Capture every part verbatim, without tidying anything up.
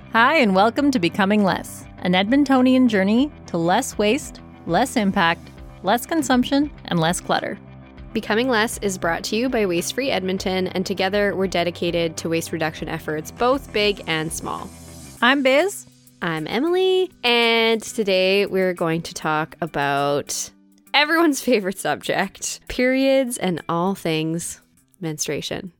Hi, and welcome to Becoming Less, an Edmontonian journey to less waste, less impact, less consumption, and less clutter. Becoming Less is brought to you by Waste Free Edmonton, and together we're dedicated to waste reduction efforts, both big and small. I'm Biz. I'm Emily, and today we're going to talk about everyone's favorite subject, periods and all things menstruation.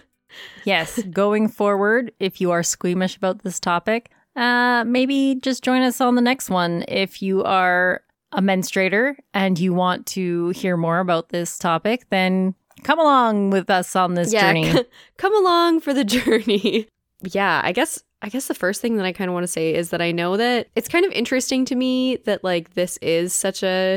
Yes, going forward, if you are squeamish about this topic, uh, maybe just join us on the next one. If you are a menstruator and you want to hear more about this topic, then come along with us on this yeah, journey. C- come along for the journey. Yeah, I guess I guess the first thing that I kind of want to say is that I know that it's kind of interesting to me that like this is such a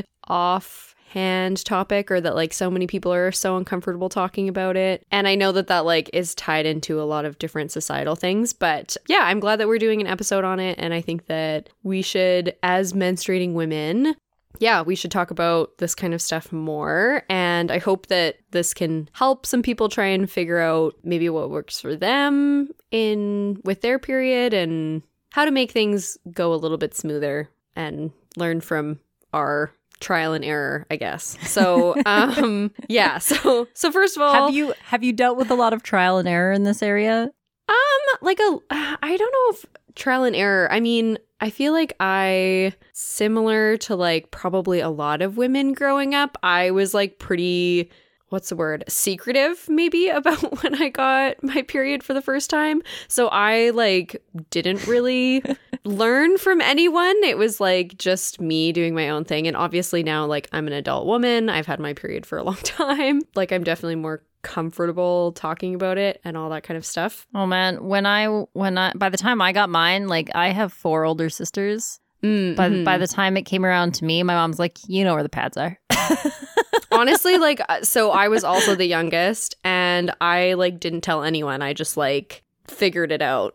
offhand topic, or that like so many people are so uncomfortable talking about it. And I know that that like is tied into a lot of different societal things, but yeah, I'm glad that we're doing an episode on it. And I think that we should, as menstruating women, yeah, we should talk about this kind of stuff more. And I hope that this can help some people try and figure out maybe what works for them in with their period and how to make things go a little bit smoother and learn from our trial and error, I guess. So, um, yeah. So, so first of all, have you have you dealt with a lot of trial and error in this area? Um, like a, I don't know if trial and error. I mean, I feel like I, similar to like probably a lot of women growing up, I was like pretty, what's the word, secretive maybe about when I got my period for the first time. So I like didn't really learn from anyone. It was like just me doing my own thing. And obviously now like I'm an adult woman. I've had my period for a long time. Like I'm definitely more comfortable talking about it and all that kind of stuff. Oh man, when I when I by the time I got mine, like I have four older sisters. Mm-hmm. By by the time it came around to me, my mom's like, you know where the pads are. Honestly, like, so I was also the youngest, and I like didn't tell anyone. I just like figured it out.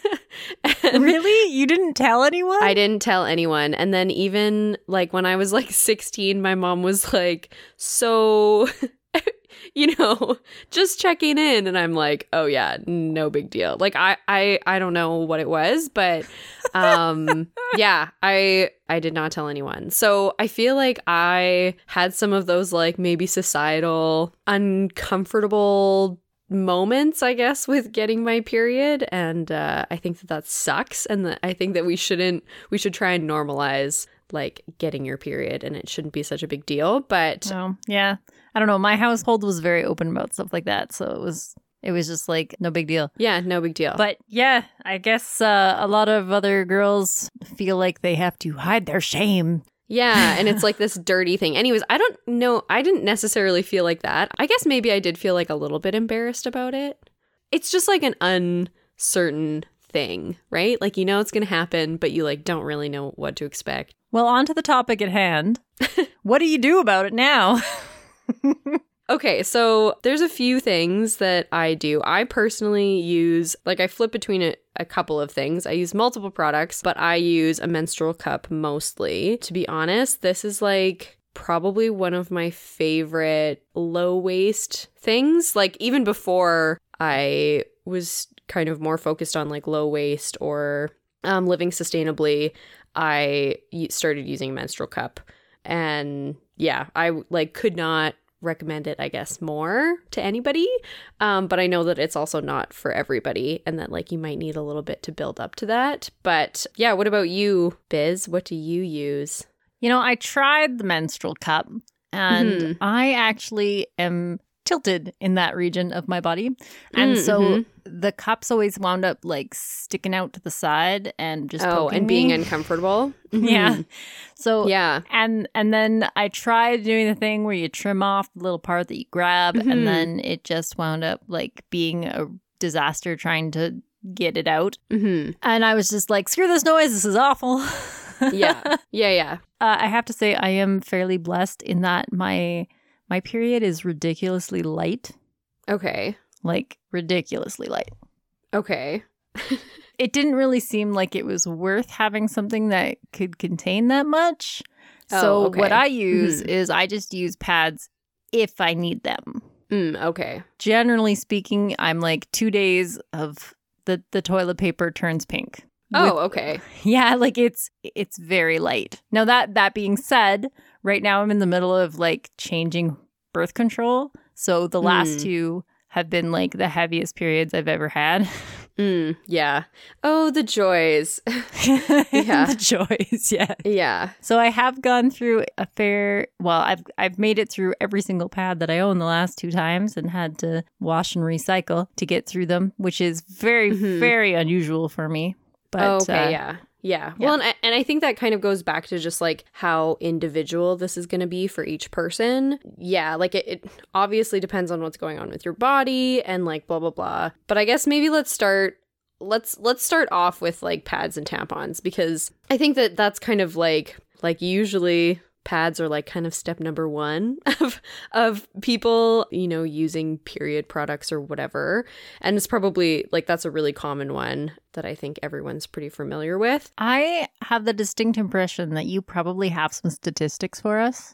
Really? You didn't tell anyone? I didn't tell anyone. And then even like when I was like sixteen, my mom was like, so, you know, just checking in. And I'm like, oh yeah, no big deal. Like I, I, I don't know what it was, but um, yeah, I, I did not tell anyone. So I feel like I had some of those like maybe societal uncomfortable moments, I guess, with getting my period. And uh, I think that that sucks. And that I think that we shouldn't, we should try and normalize like getting your period, and it shouldn't be such a big deal. But oh, yeah, I don't know. My household was very open about stuff like that. So it was, it was just like no big deal. Yeah, no big deal. But yeah, I guess uh, a lot of other girls feel like they have to hide their shame. Yeah, and it's like this dirty thing. Anyways, I don't know. I didn't necessarily feel like that. I guess maybe I did feel like a little bit embarrassed about it. It's just like an uncertain thing, right? Like, you know it's going to happen, but you like don't really know what to expect. Well, on to the topic at hand. What do you do about it now? Okay, so there's a few things that I do. I personally use, like I flip between a, a couple of things. I use multiple products, but I use a menstrual cup mostly. To be honest, this is like probably one of my favorite low waste things. Like even before I was kind of more focused on like low waste or um, living sustainably, I started using a menstrual cup. And yeah, I like could not recommend it, I guess, more to anybody. Um, but I know that it's also not for everybody, and that like you might need a little bit to build up to that. But yeah, what about you, Biz? What do you use? You know, I tried the menstrual cup, and Mm-hmm. I actually am tilted in that region of my body. And Mm-hmm. so the cups always wound up like sticking out to the side and just Oh, poking and being me. uncomfortable. Yeah. Mhm. So Yeah. and and then I tried doing the thing where you trim off the little part that you grab, Mhm. and then it just wound up like being a disaster trying to get it out. Mm-hmm. And I was just like, screw this noise, this is awful. Yeah. Yeah. Yeah. Uh, I have to say I am fairly blessed in that my my period is ridiculously light, Okay. like ridiculously light. Okay. It didn't really seem like it was worth having something that could contain that much. Oh, So okay. what I use Mhm. is I just use pads if I need them. Mm, okay. Generally speaking, I'm like two days of the, the toilet paper turns pink. Oh, okay. Yeah, like it's it's very light. Now that that being said, right now I'm in the middle of like changing birth control. So the last Mm. two have been like the heaviest periods I've ever had. Mm, yeah. Oh, the joys. Yeah. The joys, yeah. Yeah. So I have gone through a fair, well, I've I've made it through every single pad that I own the last two times and had to wash and recycle to get through them, which is very, Mhm. very unusual for me. But Oh, okay, uh, yeah. Yeah. yeah. Well, and I, and I think that kind of goes back to just like how individual this is going to be for each person. Yeah, like it, it obviously depends on what's going on with your body and like blah blah blah. But I guess maybe let's start let's let's start off with like pads and tampons, because I think that that's kind of like like usually pads are like kind of step number one of of people, you know, using period products or whatever. And it's probably like that's a really common one that I think everyone's pretty familiar with. I have the distinct impression that you probably have some statistics for us.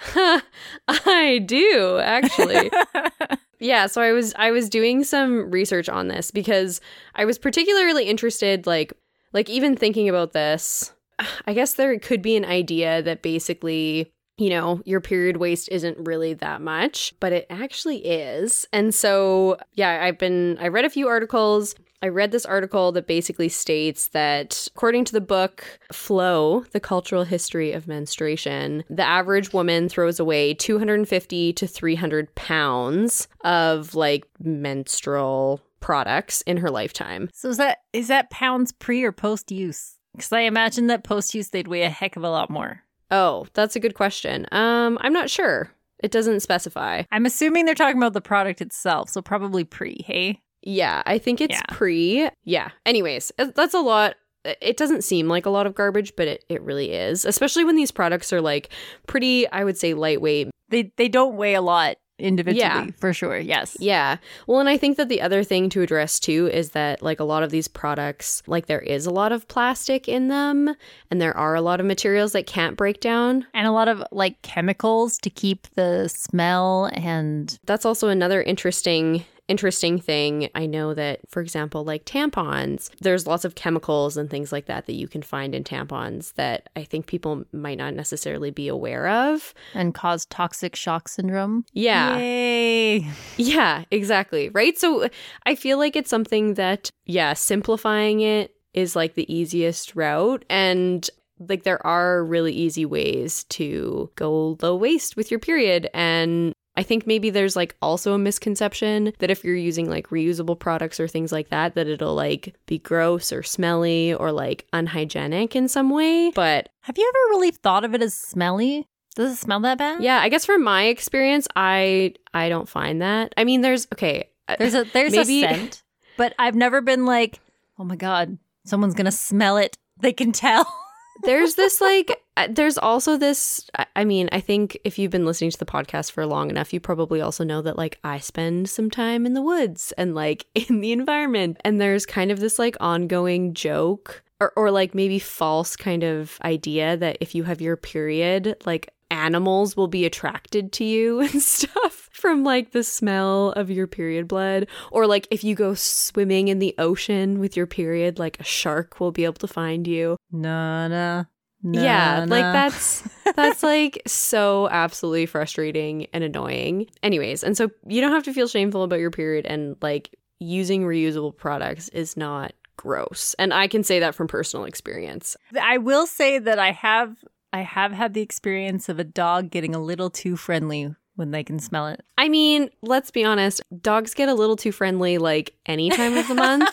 I do, actually. Yeah, so I was I was doing some research on this because I was particularly interested, like like even thinking about this. I guess there could be an idea that basically, you know, your period waste isn't really that much, but it actually is. And so, yeah, I've been, I read a few articles. I read this article that basically states that according to the book Flow, The Cultural History of Menstruation, the average woman throws away two hundred fifty to three hundred pounds of like menstrual products in her lifetime. So is that is that pounds pre or post use? Because I imagine that post use they'd weigh a heck of a lot more. Oh, that's a good question. Um, I'm not sure. It doesn't specify. I'm assuming they're talking about the product itself, so probably pre, hey? Yeah, I think it's Yeah. pre. Yeah. Anyways, uh, that's a lot. It doesn't seem like a lot of garbage, but it, it really is. Especially when these products are like pretty, I would say, lightweight. They they don't weigh a lot individually, Yeah. for sure, yes. Yeah. Well, and I think that the other thing to address too is that like a lot of these products, like there is a lot of plastic in them and there are a lot of materials that can't break down. And a lot of like chemicals to keep the smell and That's also another interesting interesting thing. I know that, for example, like tampons, there's lots of chemicals and things like that that you can find in tampons that I think people might not necessarily be aware of. and cause toxic shock syndrome. Yeah. Yay. Yeah, exactly. Right. So I feel like it's something that, yeah, simplifying it is like the easiest route. And like there are really easy ways to go low waste with your period. And I think maybe there's like also a misconception that if you're using like reusable products or things like that, that it'll like be gross or smelly or like unhygienic in some way. But Have you ever really thought of it as smelly? Does it smell that bad? yeah, I guess from my experience, I I don't find that. I mean, there's okay. There's a there's Maybe- a scent, but I've never been like, oh my God, someone's gonna smell it. They can tell. There's this like, uh, there's also this, I- I mean, I think if you've been listening to the podcast for long enough, you probably also know that like I spend some time in the woods and like in the environment. And there's kind of this like ongoing joke or, or like maybe false kind of idea that if you have your period, like animals will be attracted to you and stuff from like the smell of your period blood. Or like if you go swimming in the ocean with your period, like a shark will be able to find you. No, no. No, Yeah, like no. that's that's like so absolutely frustrating and annoying. Anyways, and so you don't have to feel shameful about your period, and like using reusable products is not gross. And I can say that from personal experience. I will say that I have I have had the experience of a dog getting a little too friendly when they can smell it. I mean, let's be honest, dogs get a little too friendly like any time of the month.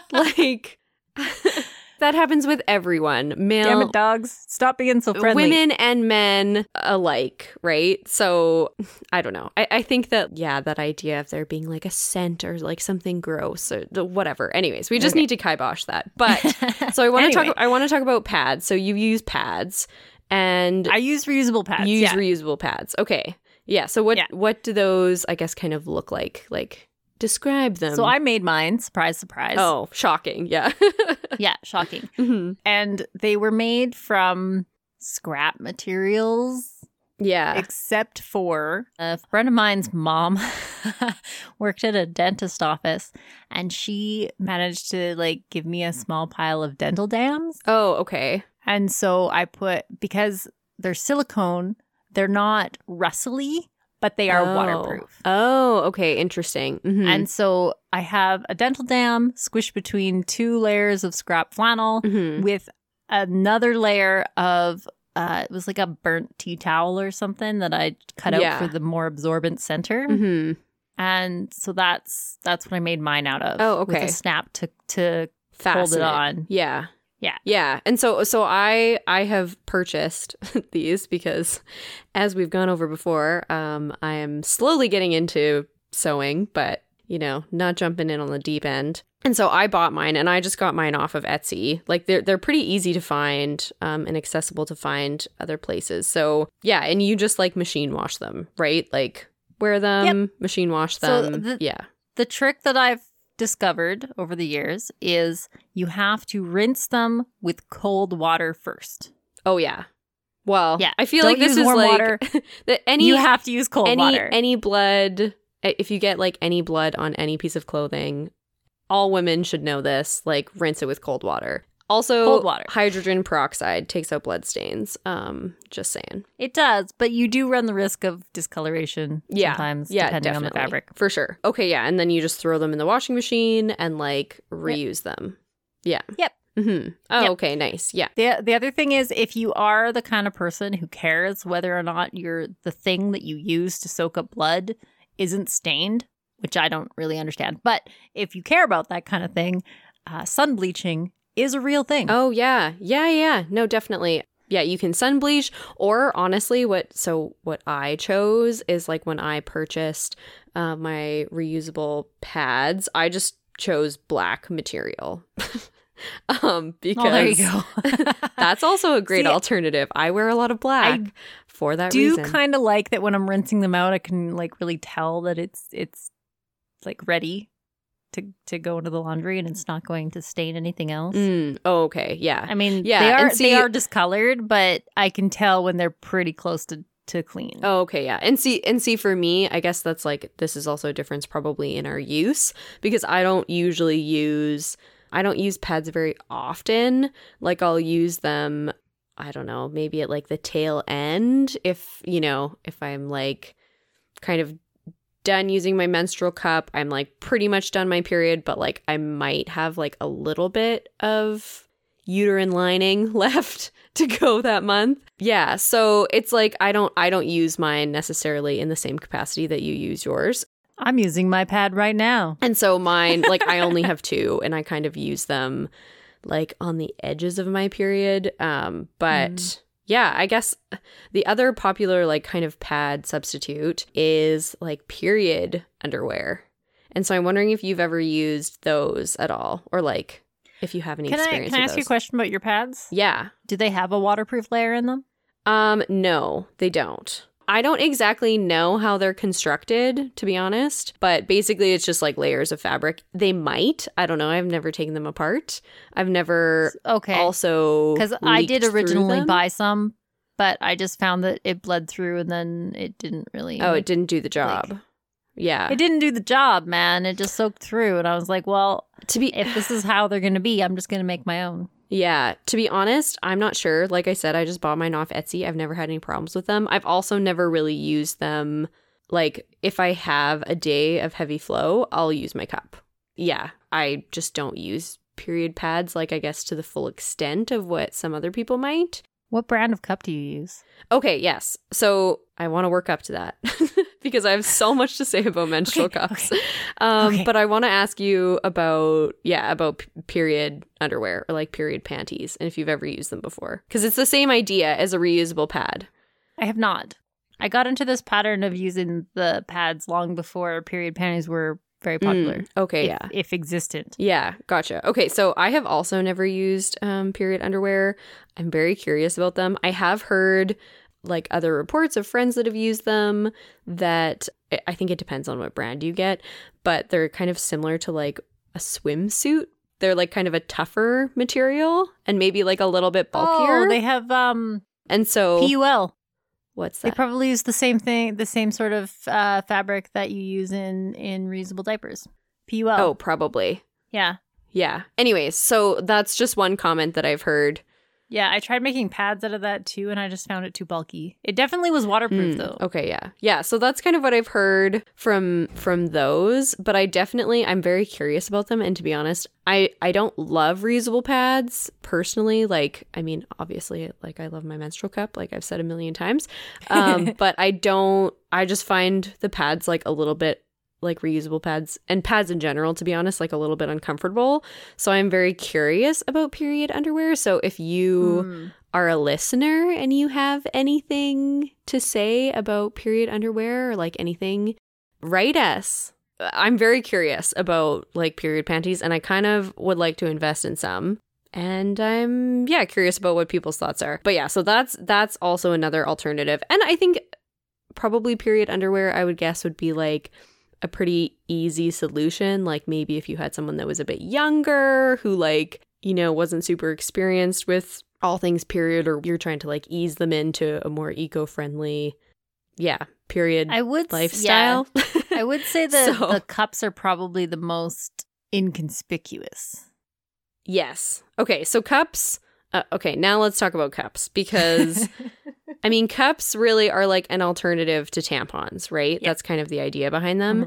Like that happens with everyone. Male Damn it, dogs. Stop being so friendly. women and men alike, right? So I don't know. I, I think that, yeah, that idea of there being like a scent or like something gross or the- whatever. Anyways, we just Okay. need to kibosh that. But so I want to Anyway. talk. I want to talk about pads. So you use pads, and I use reusable pads. you use yeah. reusable pads. Okay, yeah. So what Yeah. what do those, I guess, kind of look like? Like describe them. So I made mine. Surprise, surprise. Oh, shocking! Yeah. Yeah, shocking. Mhm. And they were made from scrap materials. Yeah. Except for a friend of mine's mom worked at a dentist office, and she managed to like give me a small pile of dental dams. Oh, okay. And so I put, because they're silicone, they're not rustly, but they are oh. waterproof. Oh, okay. Interesting. Mm-hmm. And so I have a dental dam squished between two layers of scrap flannel mm-hmm. with another layer of, uh, it was like a burnt tea towel or something that I cut Yeah. out for the more absorbent center. Mm-hmm. And so that's that's what I made mine out of. Oh, okay. With a snap to, to hold it on. Yeah. Yeah. Yeah. And so so I I have purchased these because, as we've gone over before, um, I am slowly getting into sewing, but, you know, not jumping in on the deep end. And so I bought mine, and I just got mine off of Etsy. Like, they're they're pretty easy to find um, and accessible to find other places. So yeah, and you just like machine wash them, right? Like wear them, Yep. machine wash So them. the- yeah. The trick that I've discovered over the years is you have to rinse them with cold water first. Oh yeah. Well, Yeah. I feel Don't like this use is warm like water. that any You have to use cold any water. any blood, if you get like any blood on any piece of clothing, all women should know this, like rinse it with cold water. Also, Cold water. hydrogen peroxide takes out blood stains. Um, just saying. It does, but you do run the risk of discoloration Yeah. sometimes, Yeah, depending definitely. on the fabric. For sure. Okay, yeah, and then you just throw them in the washing machine and like reuse them. Yeah. Yep. Mm-hmm. Oh, Yep. okay, nice. Yeah. The the other thing is, if you are the kind of person who cares whether or not your the thing that you use to soak up blood isn't stained, which I don't really understand, but if you care about that kind of thing, uh, sun bleaching is a real thing. Oh, yeah. Yeah, yeah. No, definitely. Yeah, you can sun bleach, or honestly, what so what I chose is like when I purchased uh, my reusable pads, I just chose black material. um, because Oh, there you go. that's also a great See, alternative. I wear a lot of black I for that do reason. kind of like that when I'm rinsing them out, I can like really tell that it's it's like ready to to go into the laundry and it's not going to stain anything else. Mm, oh, okay. Yeah. I mean, Yeah, they are and see- they are discolored, but I can tell when they're pretty close to, to clean. Oh, okay, yeah. And see and see for me, I guess that's like this is also a difference probably in our use, because I don't usually use I don't use pads very often. Like I'll use them, I don't know, maybe at like the tail end if, you know, if I'm like kind of done using my menstrual cup, I'm like pretty much done my period, but like I might have like a little bit of uterine lining left to go that month. Yeah, so it's like I don't I don't use mine necessarily in the same capacity that you use yours. I'm using my pad right now. And so mine, like I only have two, and I kind of use them like on the edges of my period. Um, but Mm. yeah, I guess the other popular like kind of pad substitute is like period underwear. And so I'm wondering if you've ever used those at all, or like if you have any Can I experience can I with ask you a those. question about your pads? Yeah. Do they have a waterproof layer in them? Um, no, they don't. I don't exactly know how they're constructed, to be honest, but basically it's just like layers of fabric. They might. I don't know. I've never taken them apart. I've never Okay. also Because I leaked did through originally them. buy some, but I just found that it bled through and then it didn't really. Oh, make- it didn't do the job. Yeah. It didn't do the job, man. It just soaked through. And I was like, well, To be if this is how they're going to be, I'm just going to make my own. Yeah, to be honest, I'm not sure. Like I said, I just bought mine off Etsy. I've never had any problems with them. I've also never really used them. Like if I have a day of heavy flow, I'll use my cup. Yeah, I just don't use period pads, like I guess to the full extent of what some other people might. What brand of cup do you use? Okay, yes. So I want to work up to that because I have so much to say about menstrual Okay, cups. okay. Um, Okay. But I want to ask you about, yeah, about p- period underwear or like period panties, and if you've ever used them before. Because it's the same idea as a reusable pad. I have not. I got into this pattern of using the pads long before period panties were very popular. Mm, okay, if, yeah. if existent. Yeah, gotcha. Okay, so I have also never used um, period underwear. I'm very curious about them. I have heard like other reports of friends that have used them that I think it depends on what brand you get, but they're kind of similar to like a swimsuit. They're like kind of a tougher material and maybe like a little bit bulkier. Oh, they have um and so P U L. What's They that? probably use the same thing, the same sort of uh, fabric that you use in, in reusable diapers. P U L. Oh, probably. Yeah. Yeah. Anyways, so that's just one comment that I've heard. Yeah, I tried making pads out of that too, and I just found it too bulky. It definitely was waterproof, Hmm, though. Okay, yeah. Yeah, so that's kind of what I've heard from from those, but I definitely I'm very curious about them, and to be honest, I I don't love reusable pads personally. Like, I mean, obviously, like I love my menstrual cup, like I've said a million times. Um, but I don't I just find the pads like a little bit like reusable pads and pads in general, to be honest, like a little bit uncomfortable. So I'm very curious about period underwear. So if you Mm. are a listener and you have anything to say about period underwear or like anything, write us. I'm very curious about like period panties, and I kind of would like to invest in some. And I'm yeah, curious about what people's thoughts are. But yeah, so that's that's also another alternative. And I think probably period underwear, I would guess, would be like a pretty easy solution. Like maybe if you had someone that was a bit younger who like, you know, wasn't super experienced with all things period, or you're trying to like ease them into a more eco-friendly, yeah, period I would lifestyle. Yeah, I would say that So- the cups are probably the most inconspicuous. Yes. Okay, so cups. Uh, okay, now let's talk about cups, because I mean, cups really are like an alternative to tampons, right? Yeah. That's kind of the idea behind them. Mhm.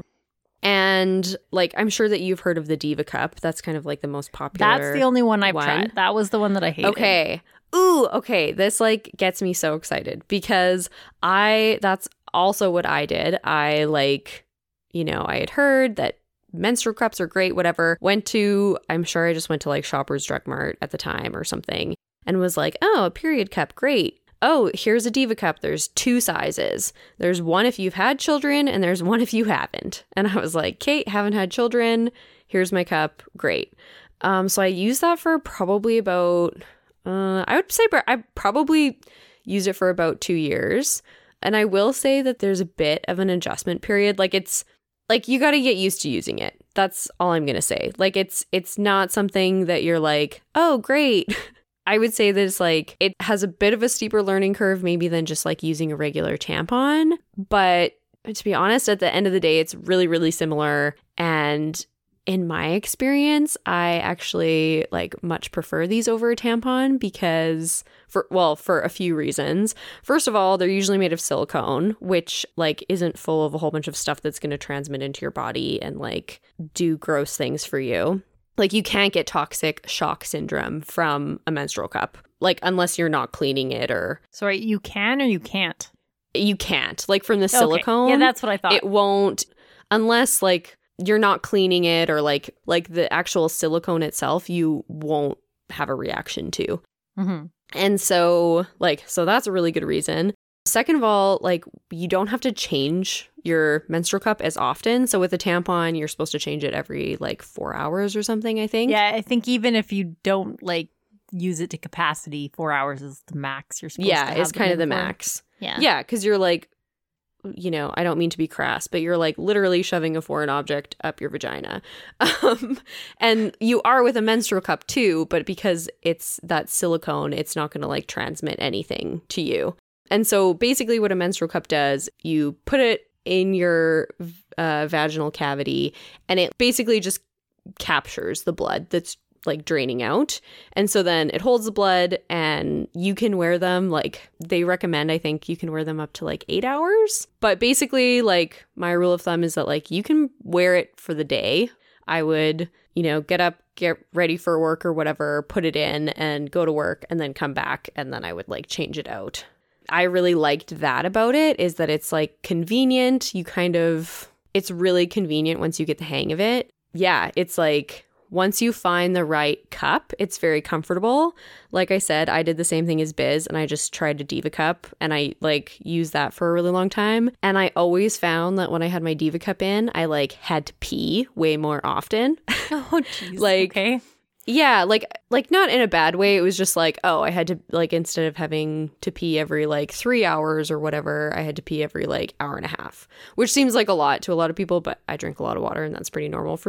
And like, I'm sure that you've heard of the Diva cup. That's kind of like the most popular. That's the only one I've one. tried. That was the one that I hated. Okay. Ooh, okay. This like gets me so excited because I, that's also what I did. I like, you know, I had heard that menstrual cups are great, whatever. Went to, I'm sure I just went to like Shoppers Drug Mart at the time or something and was like, oh, a period cup, great. Oh, here's a Diva cup. There's two sizes. There's one if you've had children and there's one if you haven't. And I was like, Kate, haven't had children. Here's my cup. Great. Um, so I used that for probably about, uh, I would say I probably used it for about two years. And I will say that there's a bit of an adjustment period. Like it's, like you got to get used to using it. That's all I'm going to say. Like it's, it's not something that you're like, oh, great. I would say that it's like, it has a bit of a steeper learning curve maybe than just like using a regular tampon. But to be honest, at the end of the day, it's really, really similar. And in my experience, I actually like much prefer these over a tampon because for, well, for a few reasons. First of all, they're usually made of silicone, which like isn't full of a whole bunch of stuff that's going to transmit into your body and like do gross things for you. Like you can't get toxic shock syndrome from a menstrual cup, like unless you're not cleaning it or Sorry, you can or you can't? you can't. Like from the Okay. silicone, Yeah, that's what I thought. it won't unless like you're not cleaning it or like like the actual silicone itself, you won't have a reaction to. Mm-hmm. And so like so that's a really good reason. Second of all, like you don't have to change your menstrual cup as often. So with a tampon, you're supposed to change it every like four hours or something, I think. Yeah, I think even if you don't like use it to capacity, four hours is the max you're supposed to Yeah, have it's them kind of the in for. max. Yeah. Yeah, because you're like, you know, I don't mean to be crass, but you're like literally shoving a foreign object up your vagina. Um, and you are with a menstrual cup too, but because it's that silicone, it's not going to like transmit anything to you. And so basically what a menstrual cup does, you put it in your uh, vaginal cavity and it basically just captures the blood that's like draining out. And so then it holds the blood and you can wear them like they recommend, I think you can wear them up to like eight hours. But basically like my rule of thumb is that like you can wear it for the day. I would, you know, get up, get ready for work or whatever, put it in and go to work and then come back and then I would like change it out. I really liked that about it is that it's like convenient. You kind of, it's really convenient once you get the hang of it. Yeah, it's like once you find the right cup, it's very comfortable. Like I said, I did the same thing as Biz and I just tried a Diva cup and I like used that for a really long time. And I always found that when I had my Diva cup in, I like had to pee way more often. Oh, jeez. Like, okay. Yeah, like like not in a bad way. It was just like, oh, I had to like instead of having to pee every like three hours or whatever, I had to pee every like hour and a half, which seems like a lot to a lot of people, but I drink a lot of water and that's pretty normal for me.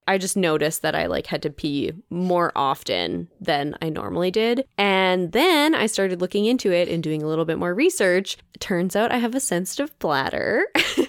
I just noticed that I like had to pee more often than I normally did. And then I started looking into it and doing a little bit more research. It turns out I have a sensitive bladder.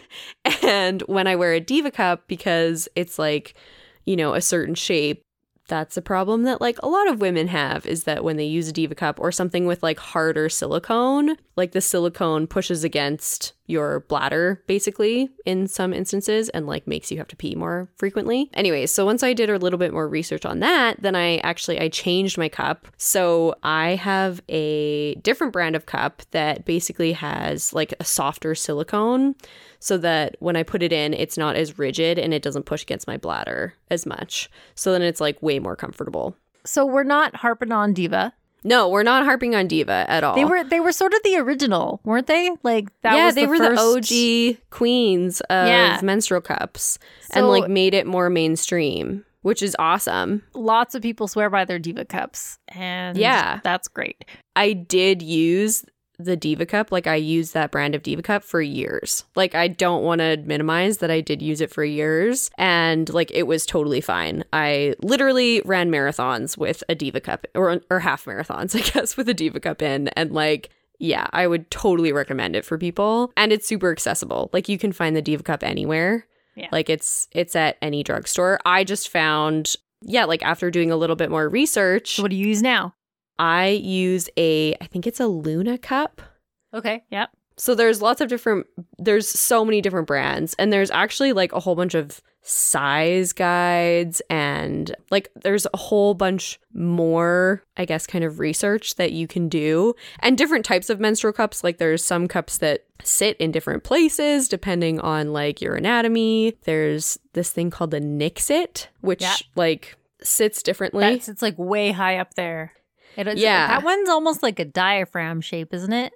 And when I wear a Diva cup, because it's like, you know, a certain shape, that's a problem that like a lot of women have, is that when they use a Diva cup or something with like harder silicone, like the silicone pushes against your bladder basically in some instances and like makes you have to pee more frequently. Anyways, so once I did a little bit more research on that, then I actually I changed my cup. So I have a different brand of cup that basically has like a softer silicone so that when I put it in, it's not as rigid and it doesn't push against my bladder as much. So then it's like way more comfortable. So we're not harping on Diva. No, we're not harping on Diva at all. They were they were sort of the original, weren't they? Like that yeah, was they the were first... the O G queens of yeah. menstrual cups So, and like made it more mainstream, which is awesome. Lots of people swear by their Diva cups, and yeah, that's great. I did use the Diva cup, like I used that brand of Diva cup for years. Like I don't want to minimize that I did use it for years, and like it was totally fine. I literally ran marathons with a Diva cup, or or half marathons, I guess, with a Diva cup in, and like yeah, I would totally recommend it for people, and it's super accessible. Like you can find the Diva cup anywhere. Yeah. Like it's it's at any drugstore. I just found yeah, like after doing a little bit more research. So what do you use now? I use a, I think it's a Luna cup. Okay, yep. So there's lots of different, there's so many different brands. And there's actually like a whole bunch of size guides. And like there's a whole bunch more, I guess, kind of research that you can do. And different types of menstrual cups. Like there's some cups that sit in different places depending on like your anatomy. There's this thing called the Nixit, which yep. like sits differently. That's, it's like way high up there. It is, yeah. That one's almost like a diaphragm shape, isn't it?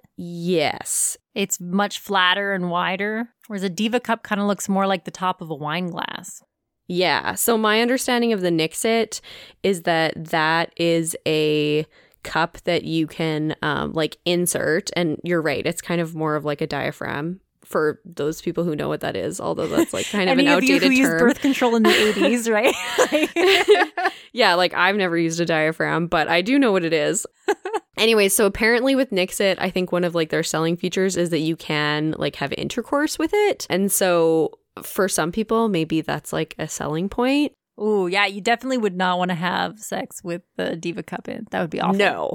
Yes. It's much flatter and wider, whereas a Diva cup kind of looks more like the top of a wine glass. Yeah. So my understanding of the Nixit is that that is a cup that you can um, like insert. And you're right. It's kind of more of like a diaphragm. For those people who know what that is, although that's like kind of an outdated term. Any of you who term. used birth control in the eighties, right? Yeah, like I've never used a diaphragm, but I do know what it is. Anyway, so apparently with Nixit, I think one of like their selling features is that you can like have intercourse with it. And so for some people, maybe that's like a selling point. Ooh, yeah, you definitely would not want to have sex with the Diva cup in. That would be awful. No,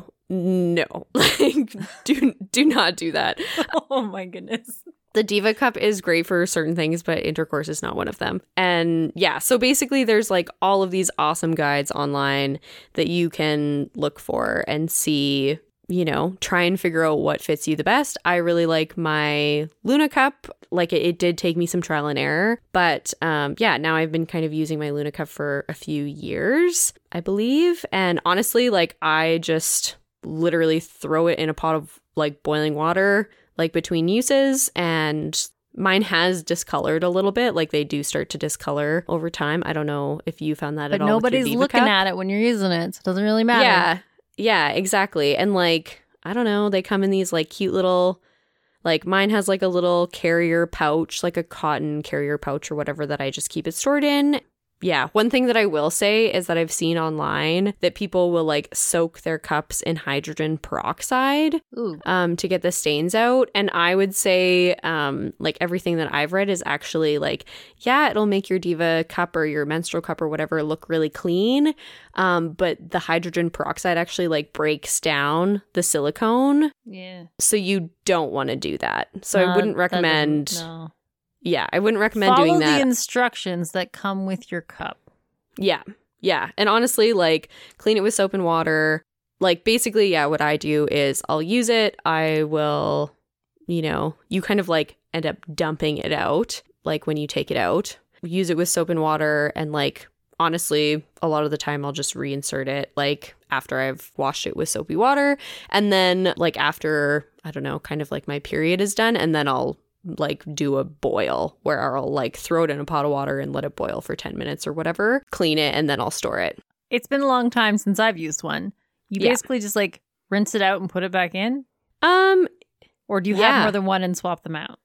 no. Like, do, do not do that. Oh my goodness. The Diva cup is great for certain things, but intercourse is not one of them. And yeah, so basically there's like all of these awesome guides online that you can look for and see, you know, try and figure out what fits you the best. I really like my Luna cup. Like it, it did take me some trial and error, but um, yeah, now I've been kind of using my Luna cup for a few years, I believe. And honestly, like I just literally throw it in a pot of like boiling water, like between uses, and mine has discolored a little bit. Like they do start to discolor over time. I don't know if you found that but at all. But nobody's looking cup. at it when you're using it, so it doesn't really matter. Yeah, yeah, exactly. And like, I don't know, they come in these like cute little, like mine has like a little carrier pouch, like a cotton carrier pouch or whatever that I just keep it stored in. Yeah, one thing that I will say is that I've seen online that people will like soak their cups in hydrogen peroxide Ooh. um, to get the stains out. And I would say um, like everything that I've read is actually like, yeah, it'll make your Diva cup or your menstrual cup or whatever look really clean. Um, but the hydrogen peroxide actually like breaks down the silicone. Yeah. So you don't want to do that. So No, I wouldn't that recommend... doesn't- No. Yeah, I wouldn't recommend Follow doing that. Follow the instructions that come with your cup. Yeah, yeah. And honestly, like, clean it with soap and water. Like, basically, yeah, what I do is I'll use it. I will, you know, you kind of, like, end up dumping it out, like, when you take it out. Use it with soap and water. And, like, honestly, a lot of the time I'll just reinsert it, like, after I've washed it with soapy water. And then, like, after, I don't know, kind of, like, my period is done. And then I'll like do a boil where I'll like throw it in a pot of water and let it boil for ten minutes or whatever, clean it, and then I'll store it. It's been a long time since I've used one. You Yeah. basically just like rinse it out and put it back in? Um, Or do you yeah. have more than one and swap them out?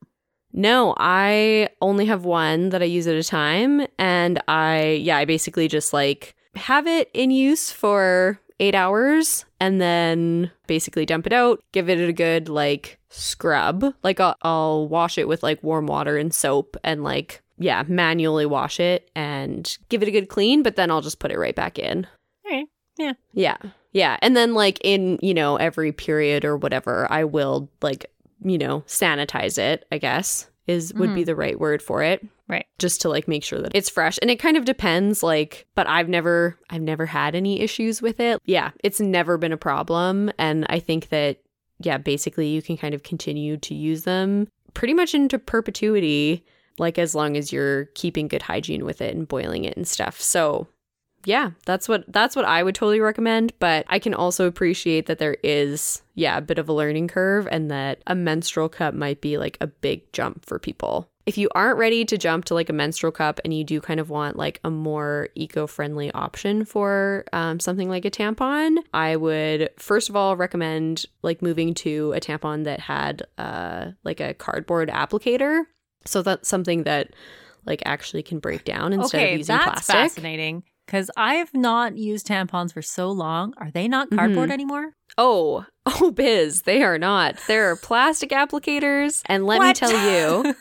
No, I only have one that I use at a time. And I, yeah, I basically just like have it in use for eight hours and then basically dump it out, give it a good like scrub. Like I'll, I'll wash it with like warm water and soap and like, yeah, manually wash it and give it a good clean, but then I'll just put it right back in. Okay. Yeah. Yeah. Yeah. And then like in, you know, every period or whatever, I will like, you know, sanitize it, I guess is would mm-hmm. be the right word for it. Right. Just to like make sure that it's fresh. And it kind of depends, like, but I've never I've never had any issues with it. Yeah, it's never been a problem. And I think that, yeah, basically you can kind of continue to use them pretty much into perpetuity, like as long as you're keeping good hygiene with it and boiling it and stuff. So yeah, that's what that's what I would totally recommend. But I can also appreciate that there is, yeah, a bit of a learning curve and that a menstrual cup might be like a big jump for people. If you aren't ready to jump to like a menstrual cup and you do kind of want like a more eco-friendly option for um, something like a tampon, I would first of all recommend like moving to a tampon that had uh, like a cardboard applicator. So that's something that like actually can break down instead okay, of using that's plastic. Fascinating. Because I've not used tampons for so long. Are they not cardboard mm-hmm. anymore? Oh, oh, Biz, they are not. They're plastic applicators. And let what? me tell you,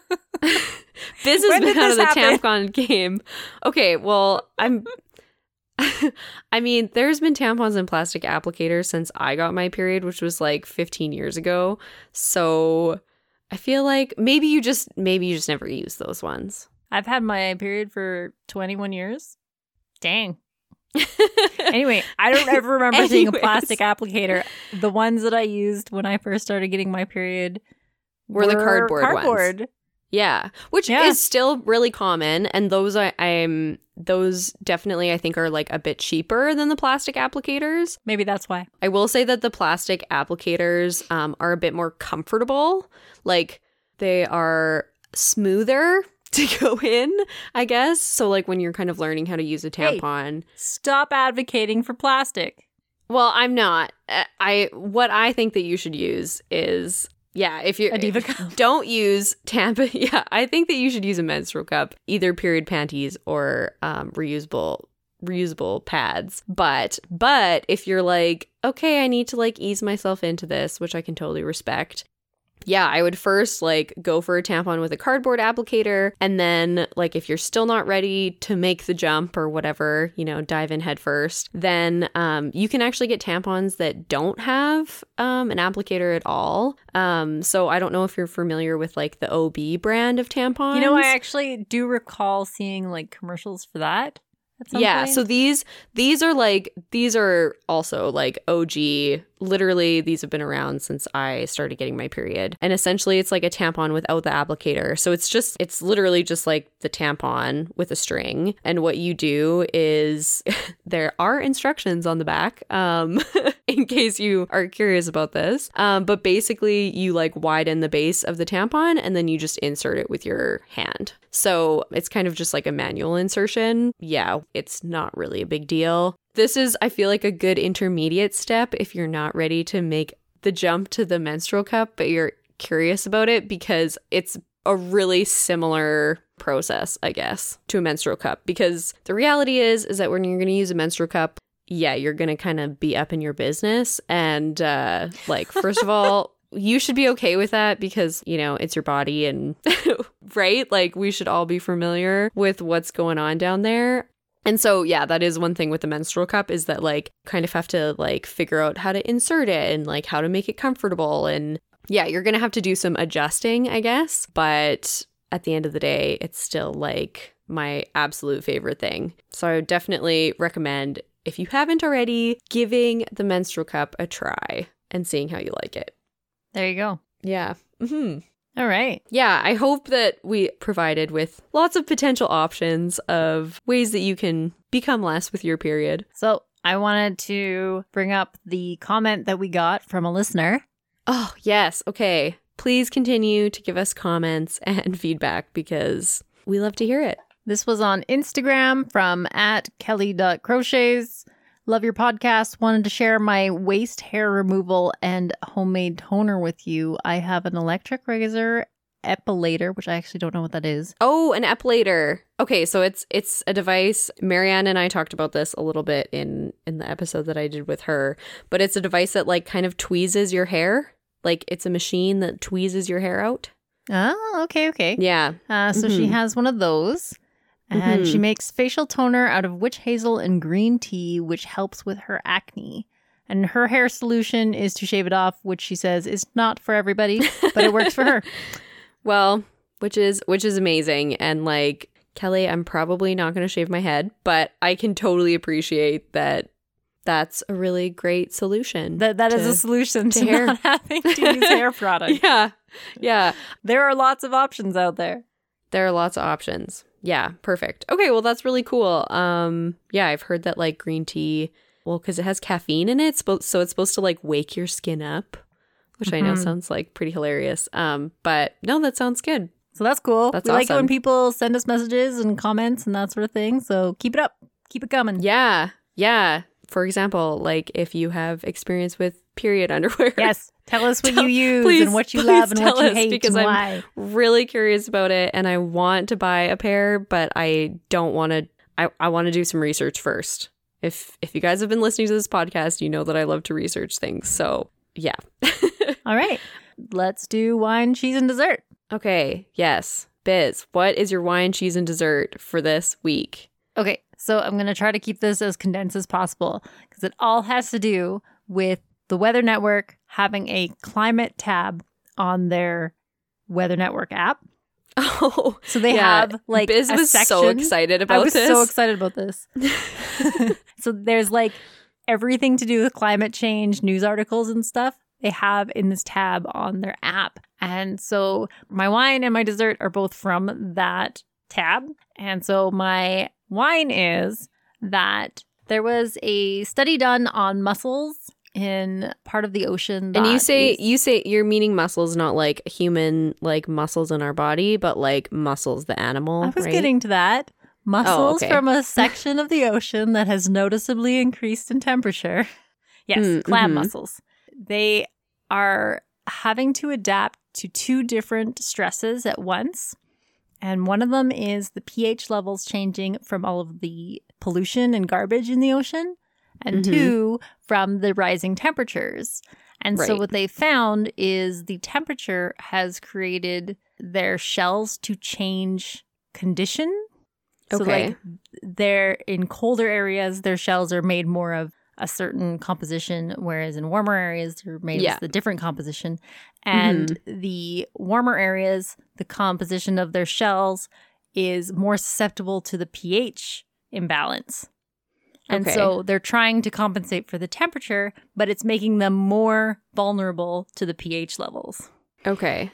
Biz has been out of the happen? tampon game. Okay, well, I'm... I mean, there's been tampons and plastic applicators since I got my period, which was like fifteen years ago. So I feel like maybe you just, maybe you just never use those ones. I've had my period for twenty-one years. Dang. Anyway, I don't ever remember Anyways. seeing a plastic applicator. The ones that I used when I first started getting my period were, were the cardboard, cardboard ones. Yeah, which yeah. is still really common. And those I, I'm those definitely I think are like a bit cheaper than the plastic applicators. Maybe that's why. I will say that the plastic applicators um, are a bit more comfortable. Like they are smoother to go in, I guess. So like when you're kind of learning how to use a tampon. Hey, stop advocating for plastic. Well, I'm not. I what I think that you should use is, yeah, if you a diva cup. Don't use tampon. Yeah, I think that you should use a menstrual cup, either period panties or um, reusable reusable pads. But but if you're like, okay, I need to like ease myself into this, which I can totally respect. Yeah, I would first like go for a tampon with a cardboard applicator. And then like if you're still not ready to make the jump or whatever, you know, dive in head first, then um, you can actually get tampons that don't have um, an applicator at all. Um, so I don't know if you're familiar with like the O B brand of tampons. You know, I actually do recall seeing like commercials for that. Yeah, point. so these these are like these are also like O G. Literally, these have been around since I started getting my period. And essentially, it's like a tampon without the applicator. So it's just it's literally just like the tampon with a string. And what you do is there are instructions on the back um, in case you are curious about this. Um, but basically, you like widen the base of the tampon and then you just insert it with your hand. So it's kind of just like a manual insertion. Yeah, it's not really a big deal. This is, I feel like, a good intermediate step if you're not ready to make the jump to the menstrual cup, but you're curious about it because it's a really similar process, I guess, to a menstrual cup. Because the reality is, is that when you're going to use a menstrual cup, yeah, you're going to kind of be up in your business. And uh, like, first of all, you should be okay with that because, you know, it's your body and right? Like we should all be familiar with what's going on down there. And so, yeah, that is one thing with the menstrual cup is that like kind of have to like figure out how to insert it and like how to make it comfortable. And yeah, you're going to have to do some adjusting, I guess. But at the end of the day, it's still like my absolute favorite thing. So I would definitely recommend, if you haven't already, giving the menstrual cup a try and seeing how you like it. There you go. Yeah. Mm-hmm. All right. Yeah, I hope that we provided with lots of potential options of ways that you can become less with your period. So I wanted to bring up the comment that we got from a listener. Oh, yes. Okay. Please continue to give us comments and feedback because we love to hear it. This was on Instagram from at kelly.crochets. Love your podcast. Wanted to share my waist hair removal and homemade toner with you. I have an electric razor epilator, which I actually don't know what that is. Oh, an epilator. Okay, so it's it's a device. Marianne and I talked about this a little bit in in the episode that I did with her, but it's a device that like kind of tweezes your hair. Like it's a machine that tweezes your hair out. Oh, okay, okay. Yeah. Uh, so Mhm. she has one of those, and Mhm. she makes facial toner out of witch hazel and green tea, which helps with her acne. And her hair solution is to shave it off, which she says is not for everybody, but it works for her. Well, which is which is amazing. And like Kelly, I'm probably not going to shave my head, but I can totally appreciate that that's a really great solution. That that is to- a solution to, to hair. not having to use hair products. Yeah. Yeah. There are lots of options out there. There are lots of options. Yeah, perfect. Okay, well that's really cool. Um yeah, I've heard that like green tea, well, because it has caffeine in it, spo- so it's supposed to like wake your skin up, which I know Mhm. sounds like pretty hilarious. Um, but no, that sounds good. So that's cool. That's we like it when awesome. people send us messages and comments and that sort of thing. So keep it up. Keep it coming. Yeah, yeah. For example, like if you have experience with period underwear. Yes. Tell us what Tell- you use please- and what you please love and what tell you us, hate because and I'm- why. Really curious about it, and I want to buy a pair, but I don't want to. I, I want to do some research first. If if you guys have been listening to this podcast, you know that I love to research things. So yeah. All right. Let's do wine, cheese, and dessert. Okay. Yes. Biz, what is your wine, cheese, and dessert for this week? Okay. So I'm going to try to keep this as condensed as possible because it all has to do with the Weather Network having a climate tab on their Weather Network app. Oh, So they yeah. have like Biz a was so section- excited I about was this. so excited about this. So there's like everything to do with climate change, news articles and stuff they have in this tab on their app. And so my wine and my dessert are both from that tab. And so my wine is that there was a study done on mussels in part of the ocean. And you that say is- you say you're meaning muscles, not like human like muscles in our body, but like muscles, the animal. I was right? getting to that. Mussels okay. from a section of the ocean that has noticeably increased in temperature. Yes, Mm, clam mhm. mussels. They are having to adapt to two different stresses at once. And one of them is the pH levels changing from all of the pollution and garbage in the ocean, and Mhm. two, from the rising temperatures. And so Right. what they found is the temperature has created their shells to change condition. So Okay. like they're in colder areas, their shells are made more of a certain composition, whereas in warmer areas, they're made Yeah. of a different composition. And the warmer areas, the composition of their shells is more susceptible to the pH imbalance. And Okay. so they're trying to compensate for the temperature, but it's making them more vulnerable to the pH levels. Okay.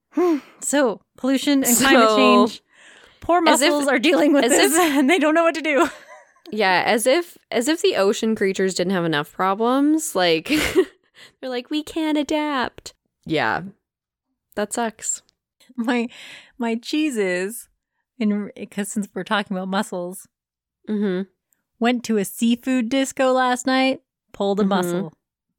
So pollution and climate So- change. Poor As if- mussels are dealing with as this if- and they don't know what to do. Yeah, as if as if the ocean creatures didn't have enough problems. Like they're like, we can't adapt. Yeah. That sucks. My my cheeses, in because since we're talking about mussels, Mm-hmm. went to a seafood disco last night, pulled a Mhm. mussel.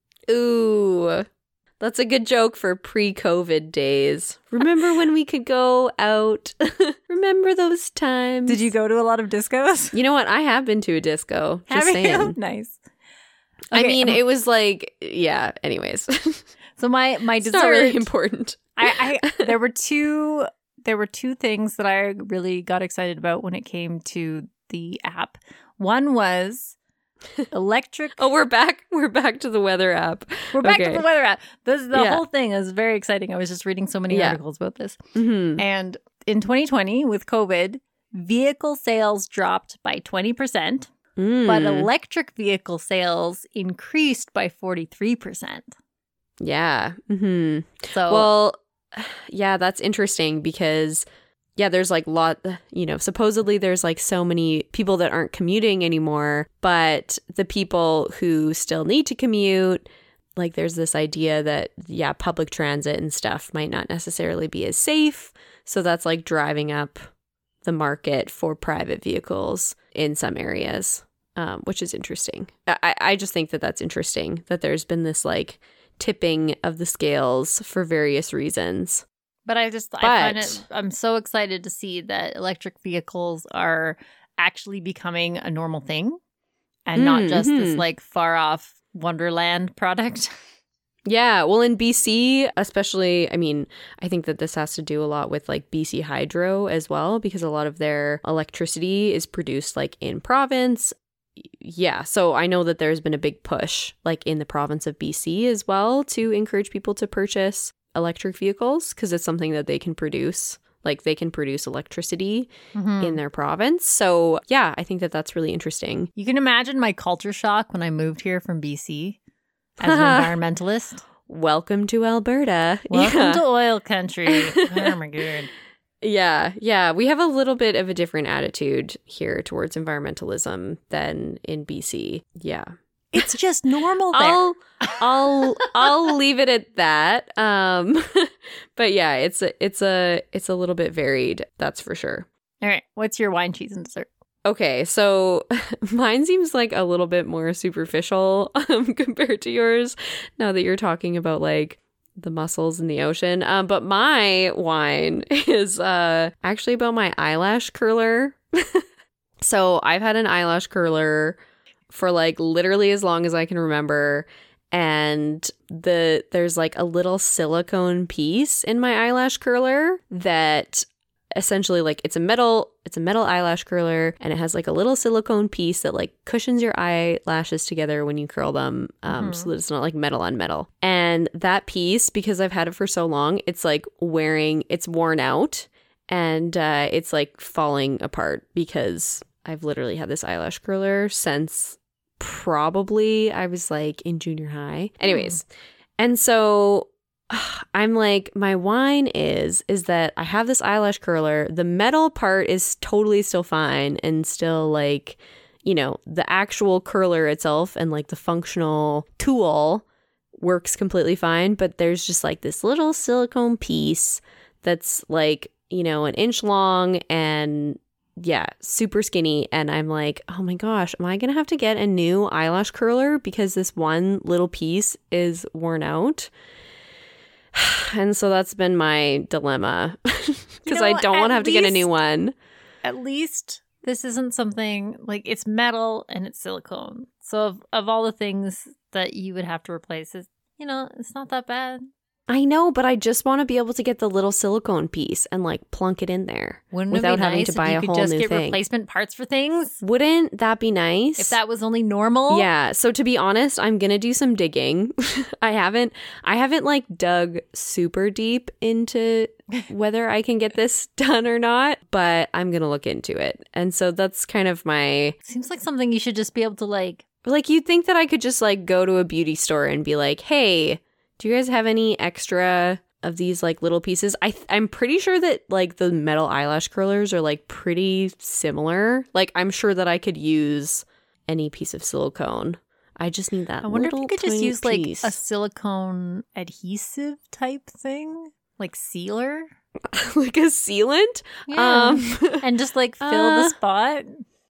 Ooh. That's a good joke for pre-COVID days. Remember when we could go out? Remember those times? Did you go to a lot of discos? You know what? I have been to a disco. Just Have you? saying. Nice. I Okay, mean, um, it was like, yeah, anyways. So my my It's dessert. not really important. I, I there were two there were two things that I really got excited about when it came to the app. One was electric. Oh, we're back. We're back to the weather app. We're back okay. to the weather app. This the Yeah. whole thing is very exciting. I was just reading so many Yeah. articles about this. Mm-hmm. And in twenty twenty, with COVID, vehicle sales dropped by twenty percent, Mm. but electric vehicle sales increased by forty-three percent. yeah. Mm-hmm. So, Well, yeah, that's interesting because, yeah, there's like lot, you know, supposedly there's like so many people that aren't commuting anymore, but the people who still need to commute, like there's this idea that, yeah, public transit and stuff might not necessarily be as safe. So that's like driving up the market for private vehicles in some areas, um, which is interesting. I, I just think that that's interesting that there's been this like tipping of the scales for various reasons. But I just, But, I find it, I'm so excited to see that electric vehicles are actually becoming a normal thing and not just mm-hmm. this like far off Wonderland product. Yeah, well, in B C, especially, I mean, I think that this has to do a lot with like B C Hydro as well, because a lot of their electricity is produced like in province. Yeah, so I know that there's been a big push like in the province of B C as well to encourage people to purchase electric vehicles because it's something that they can produce. Like they can produce electricity Mm-hmm. in their province. So yeah, I think that that's really interesting. You can imagine my culture shock when I moved here from B C as an environmentalist. Welcome to Alberta. Welcome Yeah. to oil country. Oh my god. Yeah, yeah. We have a little bit of a different attitude here towards environmentalism than in B C. Yeah. It's just normal there. I'll I'll I'll leave it at that. Um but yeah, it's a it's a it's a little bit varied, that's for sure. All right. What's your wine, cheese, and dessert? Okay, so mine seems like a little bit more superficial um, compared to yours now that you're talking about like the mussels in the ocean. Um, but my wine is uh, actually about my eyelash curler. So I've had an eyelash curler for like literally as long as I can remember. And the there's like a little silicone piece in my eyelash curler that essentially like it's a metal it's a metal eyelash curler, and it has like a little silicone piece that like cushions your eyelashes together when you curl them, um, Mm-hmm. so that it's not like metal on metal. And that piece, because I've had it for so long, it's like wearing it's worn out, and uh, it's like falling apart because I've literally had this eyelash curler since probably I was like in junior high. Anyways, and so I'm like, my wine is, is that I have this eyelash curler. The metal part is totally still fine and still like, you know, the actual curler itself and like the functional tool works completely fine. But there's just like this little silicone piece that's like, you know, an inch long and yeah, super skinny. And I'm like, oh my gosh, am I going to have to get a new eyelash curler because this one little piece is worn out? And so that's been my dilemma because You know, I don't want to at have to get a new least- one. At least this isn't something like it's metal and it's silicone. So of, of all the things that you would have to replace, it's, you know, it's not that bad. I know, but I just want to be able to get the little silicone piece and like plunk it in there Wouldn't without it be having nice to if buy you a could whole just new get thing. replacement parts for things? Wouldn't that be nice? If that was only normal? Yeah. So to be honest, I'm going to do some digging. I haven't, I haven't like dug super deep into whether I can get this done or not, but I'm going to look into it. And so that's kind of my, Seems like something you should just be able to like. like, you'd think that I could just like go to a beauty store and be like, hey, do you guys have any extra of these like little pieces? I th- I'm pretty sure that like the metal eyelash curlers are like pretty similar. Like I'm sure that I could use any piece of silicone. I just need that. I wonder if little you could just tiny use piece. like a silicone adhesive type thing, like sealer, like a sealant. yeah, Um, and just like fill uh, the spot.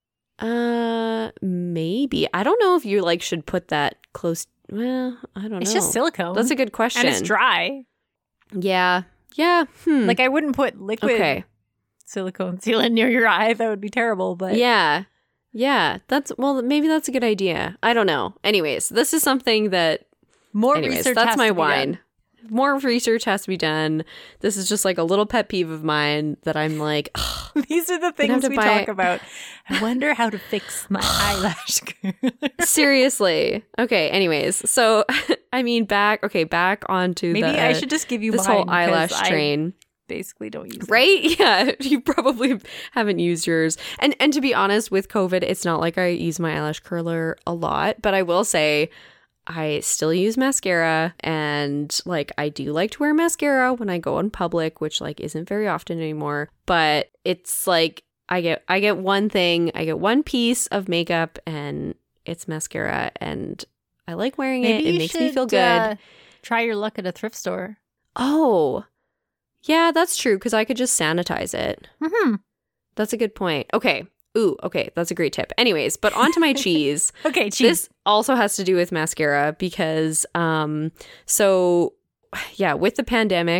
uh, maybe. I don't know if you like should put that close. Well, I don't know. It's just silicone. That's a good question. and it's dry. Yeah. Yeah. Hmm. Like I wouldn't put liquid okay. silicone sealant near your eye. That would be terrible. But Yeah. Yeah. That's, well, maybe that's a good idea. I don't know. Anyways, this is something that, more anyways, research. that's has my to be wine. done. More research has to be done. This is just like a little pet peeve of mine that I'm like, ugh, These are the have things to we buy- talk about. I wonder how to fix my eyelash curler. seriously. Okay. Anyways, so I mean, back, okay, back onto Maybe the, I should just give you this mine, whole 'cause eyelash I train. basically don't use it. Right? Yeah. You probably haven't used yours. And and to be honest, with COVID, it's not like I use my eyelash curler a lot, but I will say I still use mascara, and like I do like to wear mascara when I go in public, which like isn't very often anymore. But it's like I get I get one thing, I get one piece of makeup, and it's mascara, and I like wearing Maybe it. It you makes me should, feel good. uh, try your luck at a thrift store. Oh, yeah, that's true, because I could just sanitize it. Mm-hmm. That's a good point. Okay. Ooh, okay. That's a great tip. Anyways, but onto my cheese. Okay, cheese. This also has to do with mascara because, um, so yeah, with the pandemic,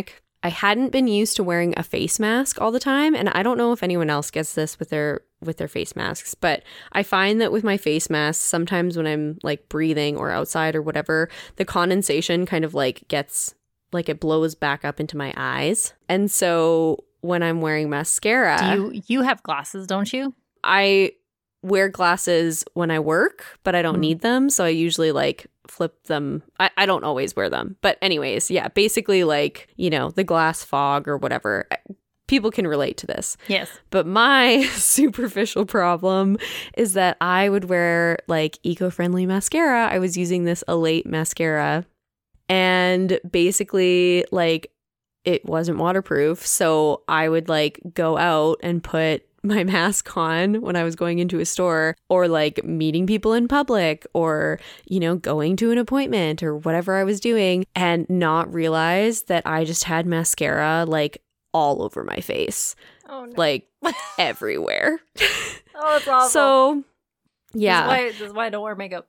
I hadn't been used to wearing a face mask all the time. And I don't know if anyone else gets this with their with their face masks, but I find that with my face mask, sometimes when I'm like breathing or outside or whatever, the condensation kind of like gets like it blows back up into my eyes. And so when I'm wearing mascara, Do you you have glasses, don't you? I wear glasses when I work, but I don't mm. need them. So I usually like flip them. I, I don't always wear them. But anyways, yeah, basically like, you know, the glass fog or whatever. People can relate to this. Yes. But my superficial problem is that I would wear like eco-friendly mascara. I was using this Elate mascara and basically like it wasn't waterproof. So I would like go out and put my mask on when I was going into a store or like meeting people in public or, you know, going to an appointment or whatever I was doing and not realize that I just had mascara like all over my face. Oh, no. Like everywhere. Oh, it's awful. So, yeah. This is, why, this is why I don't wear makeup.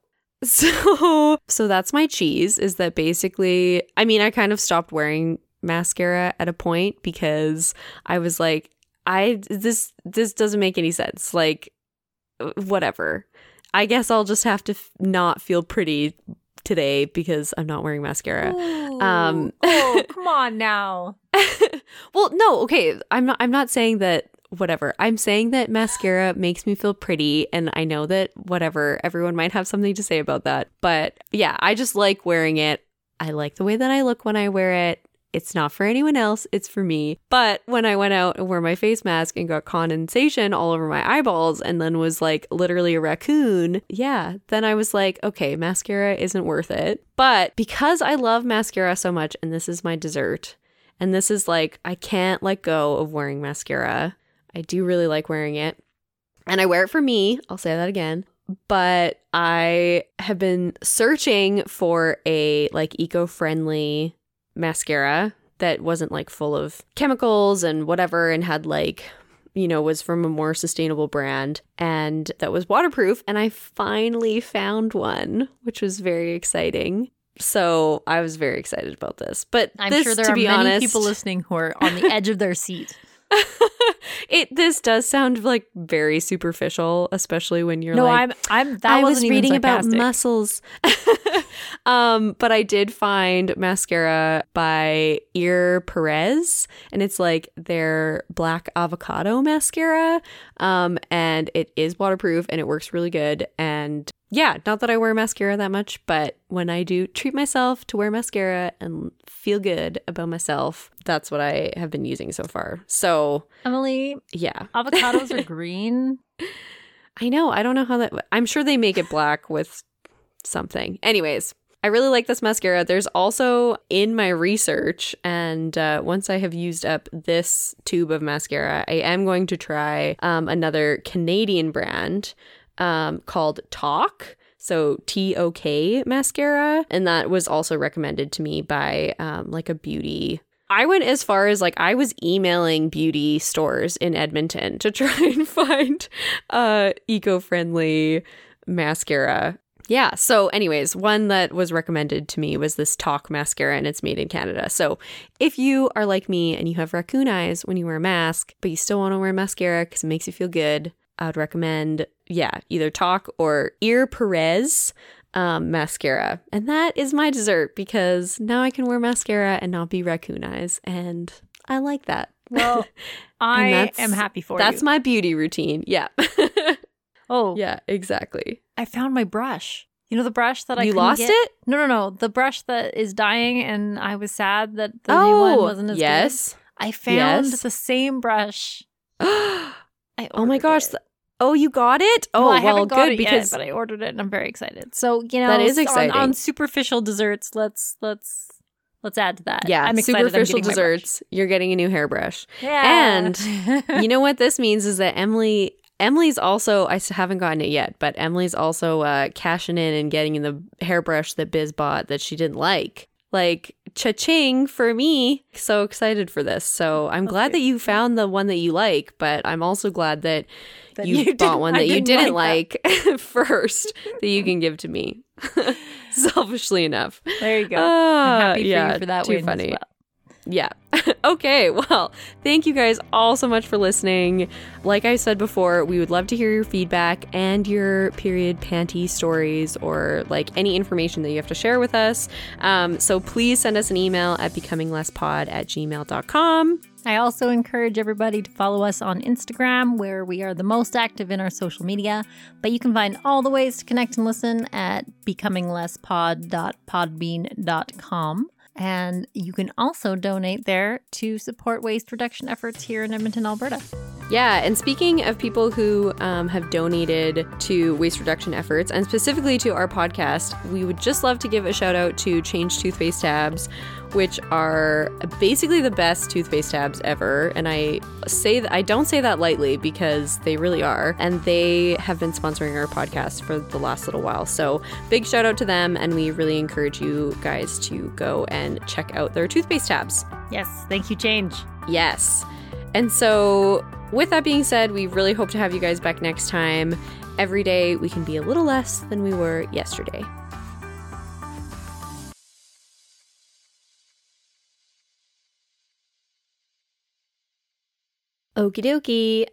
So, so that's my cheese is that basically, I mean, I kind of stopped wearing mascara at a point because I was like, I this this doesn't make any sense. Like, whatever. I guess I'll just have to f- not feel pretty today because I'm not wearing mascara. Ooh. Um, oh, come on now. Well, no, okay. I'm not. I'm not saying that. Whatever. I'm saying that mascara makes me feel pretty, and I know that whatever. Everyone might have something to say about that, but yeah, I just like wearing it. I like the way that I look when I wear it. It's not for anyone else. It's for me. But when I went out and wore my face mask and got condensation all over my eyeballs and then was like literally a raccoon, yeah, then I was like, okay, mascara isn't worth it. But because I love mascara so much, and this is my dessert, and this is like, I can't let go of wearing mascara. I do really like wearing it. And I wear it for me. I'll say that again. But I have been searching for a like eco-friendly mascara that wasn't like full of chemicals and whatever and had like, you know, was from a more sustainable brand and that was waterproof. And I finally found one, which was very exciting. So I was very excited about this. But I'm this, sure there to are be many honest, people listening who are on the edge of their seat. it this does sound like very superficial, especially when you're no, like, I'm I'm that I wasn't was even reading about sarcastic. muscles. um, but I did find mascara by Ear Perez, and it's like their black avocado mascara. Um, and it is waterproof and it works really good. And yeah, not that I wear mascara that much, but when I do treat myself to wear mascara and feel good about myself, that's what I have been using so far. So, Emily, yeah. avocados are green. I know. I don't know how that... I'm sure they make it black with something. Anyways, I really like this mascara. There's also in my research, and uh, once I have used up this tube of mascara, I am going to try um, another Canadian brand um, called Talk. So T O K mascara. And that was also recommended to me by um, like a beauty... I went as far as like I was emailing beauty stores in Edmonton to try and find uh, eco-friendly mascara. Yeah. So anyways, one that was recommended to me was this Talk mascara, and it's made in Canada. So if you are like me and you have raccoon eyes when you wear a mask, but you still want to wear mascara because it makes you feel good, I would recommend, yeah, either Talk or Ear Perez Um, mascara. And that is my dessert because now I can wear mascara and not be raccoon eyes. And I like that. Well, I am happy for that's you. That's my beauty routine. Yeah. Oh. Yeah, exactly. I found my brush. You know the brush that I You couldn't lost get? it? No, no, no. The brush that is dying and I was sad that the oh, new one wasn't as yes. good. I found Yes. the same brush. I oh my gosh. It. Th- oh, you got it? Oh, well, I well, haven't got good it because yet, but I ordered it and I'm very excited. So, you know, that is on- exciting. On, superficial desserts, let's let's let's add to that. Yeah, I'm excited superficial I'm getting my desserts. You're getting a new hairbrush. Yeah. And you know what this means is that Emily Emily's also, I haven't gotten it yet, but Emily's also uh, cashing in and getting the hairbrush that Biz bought that she didn't like. Like, cha-ching for me. So excited for this. So I'm glad Okay. that you found the one that you like, but I'm also glad that, That you, you bought didn't- one I that you didn't didn't like like, first that you can give to me. Selfishly enough. There you go. Uh, I'm happy for yeah, you for that too win funny. as well. Yeah. Okay, well, thank you guys all so much for listening. Like I said before, we would love to hear your feedback and your period panty stories or like any information that you have to share with us. Um, so please send us an email at becominglesspod at gmail dot com. I also encourage everybody to follow us on Instagram, where we are the most active in our social media. But you can find all the ways to connect and listen at becoming less pod dot podbean dot com. And you can also donate there to support waste reduction efforts here in Edmonton, Alberta. Yeah, and speaking of people who um, have donated to waste reduction efforts, and specifically to our podcast, we would just love to give a shout out to Change Toothpaste Tabs, which are basically the best toothpaste tabs ever. And I say that I don't say that lightly because they really are. And they have been sponsoring our podcast for the last little while. So big shout out to them. And we really encourage you guys to go and check out their toothpaste tabs. Yes. Thank you, Change. Yes. And so with that being said, we really hope to have you guys back next time. Every day we can be a little less than we were yesterday. Okie dokie.